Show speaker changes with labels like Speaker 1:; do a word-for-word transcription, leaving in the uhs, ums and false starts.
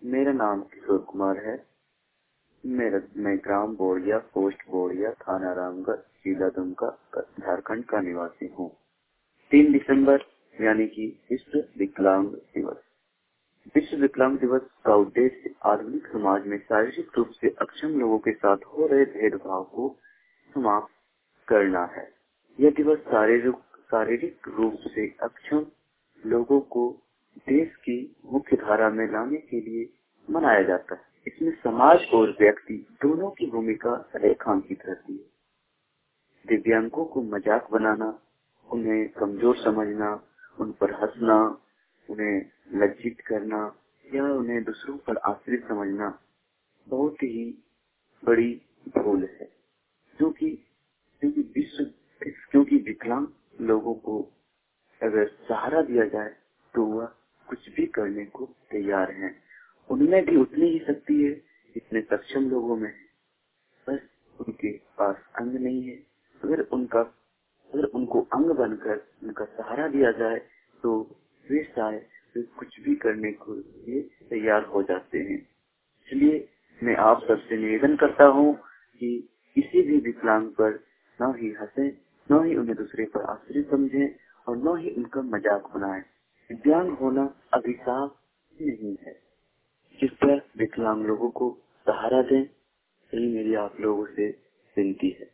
Speaker 1: मेरा नाम किशोर कुमार है। मेरा मैं ग्राम बोड़िया, पोस्ट बोड़िया, थाना रामगढ़, जिला दुमका, झारखंड का निवासी हूँ। तीन दिसंबर यानी कि विश्व विकलांग दिवस। विश्व विकलांग दिवस का उद्देश्य आधुनिक समाज में शारीरिक रूप से अक्षम लोगों के साथ हो रहे भेदभाव को समाप्त करना है। यह दिवस शारीरिक शारीरिक रूप से अक्षम लोगों को देश की मुख्य धारा में लाने के लिए मनाया जाता है। इसमें समाज और व्यक्ति दोनों की भूमिका रेखांकित रहती है। दिव्यांगों को मजाक बनाना, उन्हें कमजोर समझना, उन पर हंसना, उन्हें लज्जित करना या उन्हें दूसरों पर आश्रित समझना बहुत ही बड़ी भूल है। क्योंकि क्योंकि विश्व क्योंकि विकलांग लोगों को अगर सहारा दिया जाए तो वह कुछ भी करने को तैयार हैं। उनमें भी उतनी ही शक्ति है जितने सक्षम लोगों में है, बस उनके पास अंग नहीं है। अगर उनका अगर उनको अंग बनकर उनका सहारा दिया जाए तो वे शायद वे कुछ भी करने को लिए तैयार हो जाते हैं। इसलिए मैं आप सबसे निवेदन करता हूँ कि किसी भी विकलांग पर न ही हंसे, न ही उन्हें दूसरे पर आश्रित समझें और न ही उनका मजाक बनाएं। दिव्यांग होना अभिशाप नहीं है। कृपया विकलांग लोगों को सहारा दें, यही मेरी आप लोगों से विनती है।